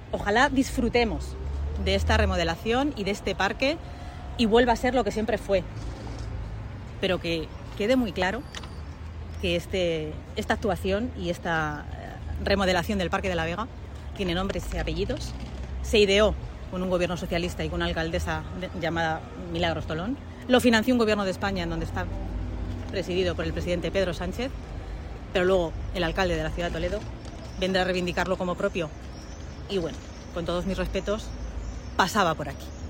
ojalá disfrutemos de esta remodelación y de este parque y vuelva a ser lo que siempre fue. Pero que quede muy claro que esta actuación y esta remodelación del Parque de la Vega tiene nombres y apellidos. Se ideó con un gobierno socialista y con una alcaldesa llamada Milagros Tolón. Lo financió un gobierno de España en donde está presidido por el presidente Pedro Sánchez, pero luego el alcalde de la ciudad de Toledo vendrá a reivindicarlo como propio. Y bueno, con todos mis respetos, pasaba por aquí.